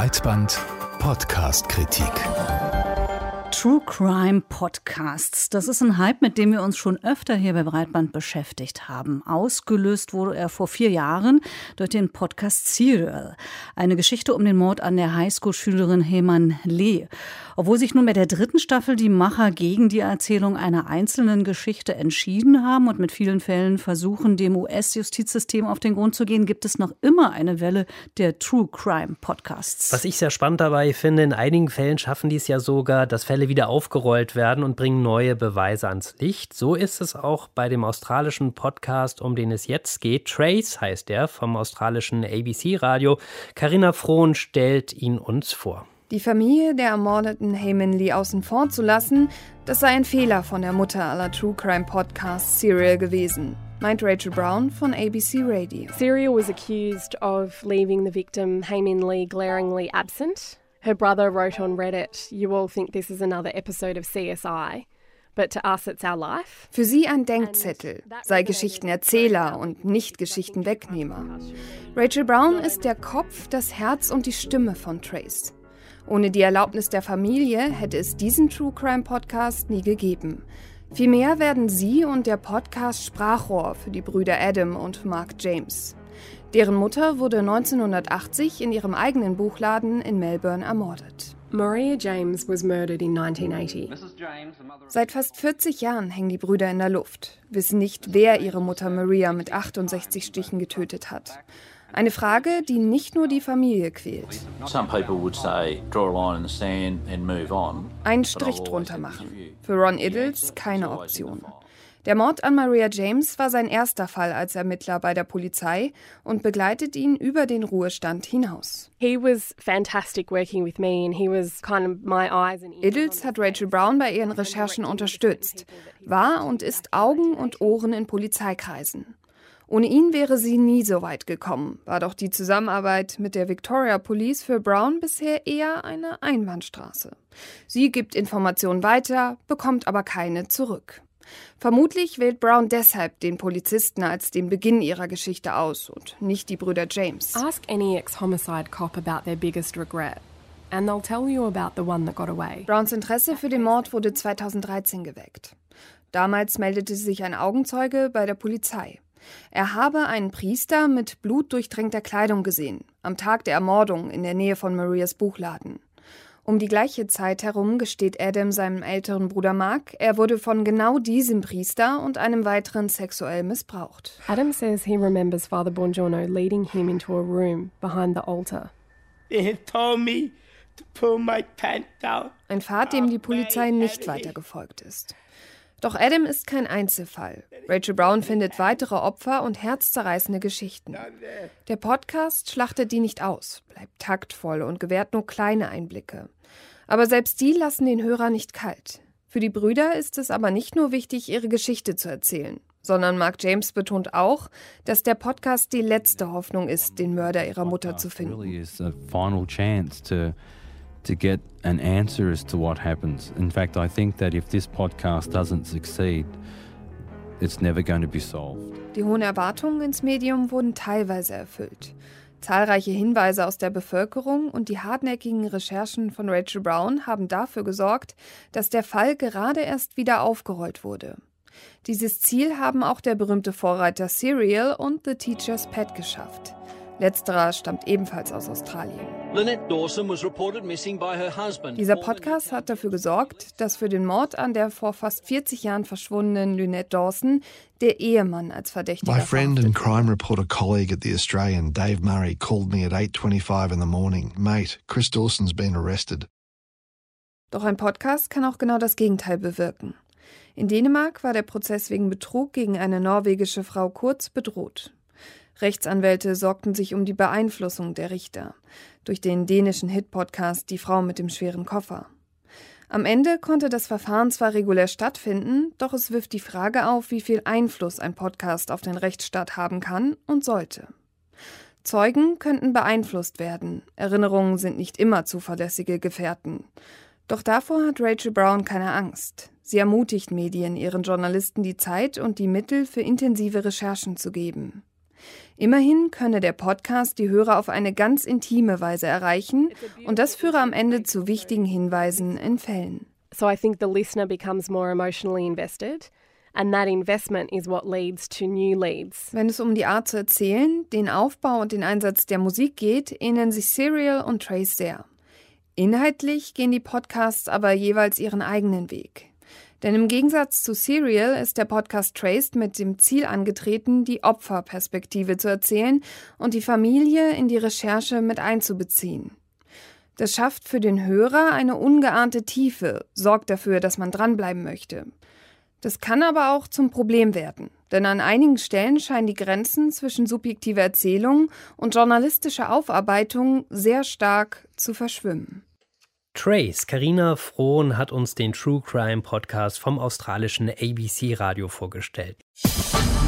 Breitband Podcast-Kritik. True Crime Podcasts. Das ist ein Hype, mit dem wir uns schon öfter hier bei Breitband beschäftigt haben. Ausgelöst wurde er vor 4 Jahren durch den Podcast Serial. Eine Geschichte um den Mord an der Highschool-Schülerin Hae-min Lee. Obwohl sich nun bei der 3. Staffel die Macher gegen die Erzählung einer einzelnen Geschichte entschieden haben und mit vielen Fällen versuchen, dem US-Justizsystem auf den Grund zu gehen, gibt es noch immer eine Welle der True Crime Podcasts. Was ich sehr spannend dabei finde, in einigen Fällen schaffen die es ja sogar, dass Fälle wieder aufgerollt werden und bringen neue Beweise ans Licht. So ist es auch bei dem australischen Podcast, um den es jetzt geht. Trace heißt er, vom australischen ABC-Radio. Carina Frohn stellt ihn uns vor. Die Familie der ermordeten Hae-min Lee außen vor zu lassen, das sei ein Fehler von der Mutter aller True Crime Podcasts Serial gewesen, meint Rachel Brown von ABC Radio. Serial was accused of leaving the victim Hae-min Lee glaringly absent. Her brother wrote on Reddit, "You all think this is another episode of CSI, but to us it's our life." Für sie ein Denkzettel, sei Geschichtenerzähler und nicht Geschichtenwegnehmer. Rachel Brown ist der Kopf, das Herz und die Stimme von Trace. Ohne die Erlaubnis der Familie hätte es diesen True Crime Podcast nie gegeben. Vielmehr werden sie und der Podcast Sprachrohr für die Brüder Adam und Mark James. Deren Mutter wurde 1980 in ihrem eigenen Buchladen in Melbourne ermordet. Maria James was murdered in 1980. Seit fast 40 Jahren hängen die Brüder in der Luft, wissen nicht, wer ihre Mutter Maria mit 68 Stichen getötet hat. Eine Frage, die nicht nur die Familie quält. Einen Strich drunter machen. Für Ron Iddles keine Option. Der Mord an Maria James war sein erster Fall als Ermittler bei der Polizei und begleitet ihn über den Ruhestand hinaus. He fantastic working with me and he was kind of my eyes and ears. Iddles hat Rachel Brown bei ihren Recherchen unterstützt, war und ist Augen und Ohren in Polizeikreisen. Ohne ihn wäre sie nie so weit gekommen, war doch die Zusammenarbeit mit der Victoria Police für Brown bisher eher eine Einbahnstraße. Sie gibt Informationen weiter, bekommt aber keine zurück. Vermutlich wählt Brown deshalb den Polizisten als den Beginn ihrer Geschichte aus und nicht die Brüder James. Ask any ex-homicide cop about their biggest regret and they'll tell you about the one that got away. Browns Interesse für den Mord wurde 2013 geweckt. Damals meldete sich ein Augenzeuge bei der Polizei. Er habe einen Priester mit blutdurchtränkter Kleidung gesehen, am Tag der Ermordung in der Nähe von Marias Buchladen. Um die gleiche Zeit herum gesteht Adam seinem älteren Bruder Mark, er wurde von genau diesem Priester und einem weiteren sexuell missbraucht. Adam says he remembers Father Bongiorno leading him into a room behind the altar. They told me to pull my pants down. Ein Pfad, dem die Polizei nicht weiter gefolgt ist. Doch Adam ist kein Einzelfall. Rachel Brown findet weitere Opfer und herzzerreißende Geschichten. Der Podcast schlachtet die nicht aus, bleibt taktvoll und gewährt nur kleine Einblicke. Aber selbst die lassen den Hörer nicht kalt. Für die Brüder ist es aber nicht nur wichtig, ihre Geschichte zu erzählen, sondern Mark James betont auch, dass der Podcast die letzte Hoffnung ist, den Mörder ihrer Mutter zu finden. To get an answer as to what happens. In fact, I think that if this podcast doesn't succeed, it's never going to be solved. Die hohen Erwartungen ins Medium wurden teilweise erfüllt. Zahlreiche Hinweise aus der Bevölkerung und die hartnäckigen Recherchen von Rachel Brown haben dafür gesorgt, dass der Fall gerade erst wieder aufgerollt wurde. Dieses Ziel haben auch der berühmte Vorreiter Serial und The Teacher's Pet geschafft. Letzterer stammt ebenfalls aus Australien. Dieser Podcast hat dafür gesorgt, dass für den Mord an der vor fast 40 Jahren verschwundenen Lynette Dawson der Ehemann als Verdächtiger My friend and verhaftet crime reporter colleague at The Australian, Dave Murray, called me at 8:25 in the morning. Mate, Chris Dawson's been arrested. Doch ein Podcast kann auch genau das Gegenteil bewirken. In Dänemark war der Prozess wegen Betrug gegen eine norwegische Frau Kurz bedroht. Rechtsanwälte sorgten sich um die Beeinflussung der Richter durch den dänischen Hit-Podcast Die Frau mit dem schweren Koffer. Am Ende konnte das Verfahren zwar regulär stattfinden, doch es wirft die Frage auf, wie viel Einfluss ein Podcast auf den Rechtsstaat haben kann und sollte. Zeugen könnten beeinflusst werden, Erinnerungen sind nicht immer zuverlässige Gefährten. Doch davor hat Rachel Brown keine Angst. Sie ermutigt Medien, ihren Journalisten die Zeit und die Mittel für intensive Recherchen zu geben. Immerhin könne der Podcast die Hörer auf eine ganz intime Weise erreichen und das führe am Ende zu wichtigen Hinweisen in Fällen. So I think the listener becomes more emotionally invested. And that investment is what leads to new leads. Wenn es um die Art zu erzählen, den Aufbau und den Einsatz der Musik geht, ähneln sich Serial und Trace sehr. Inhaltlich gehen die Podcasts aber jeweils ihren eigenen Weg. Denn im Gegensatz zu Serial ist der Podcast Traced mit dem Ziel angetreten, die Opferperspektive zu erzählen und die Familie in die Recherche mit einzubeziehen. Das schafft für den Hörer eine ungeahnte Tiefe, sorgt dafür, dass man dranbleiben möchte. Das kann aber auch zum Problem werden, denn an einigen Stellen scheinen die Grenzen zwischen subjektiver Erzählung und journalistischer Aufarbeitung sehr stark zu verschwimmen. Trace, Carina Frohn hat uns den True Crime Podcast vom australischen ABC Radio vorgestellt.